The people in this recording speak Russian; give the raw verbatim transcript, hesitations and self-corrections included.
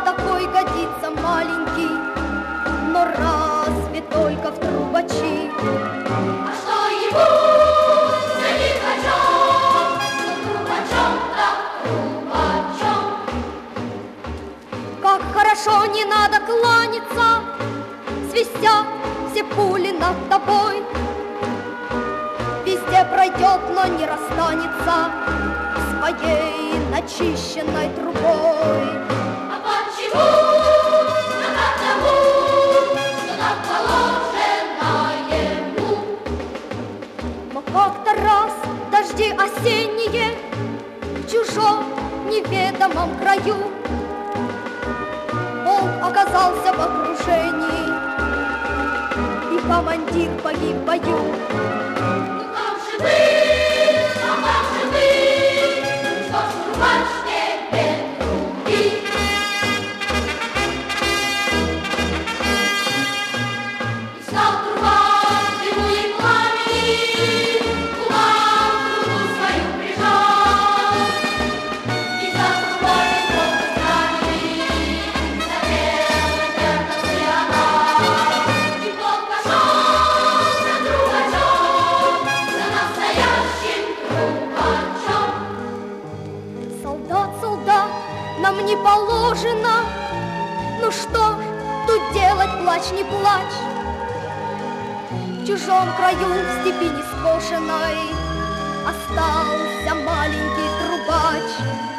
такой годится маленький, но разве только в трубачи. А что ему за лихачом, трубачом так трубачом? Как хорошо, не надо кланяться, свистят все пули над тобой. Везде пройдет, но не расстанется своей начищенной трубой. А почему? Да потому, что так положено ему. Но как-то раз дожди осенние в чужом неведомом краю, полк оказался в окружении, и командир погиб в бою. Ну как же вы, а как же вы, что ж трубач не без трубы? И стал трубач дыму и пламени, губам трубу свою прижал. И за трубой беспомощно ставили, запела верно стояла. И полк пошел за трубачом, за настоящим трубачом. Солдат, солдат, нам не положено, ну что ж тут делать, плачь, не плачь. В чужом краю, в степи нескошенной, остался маленький трубач.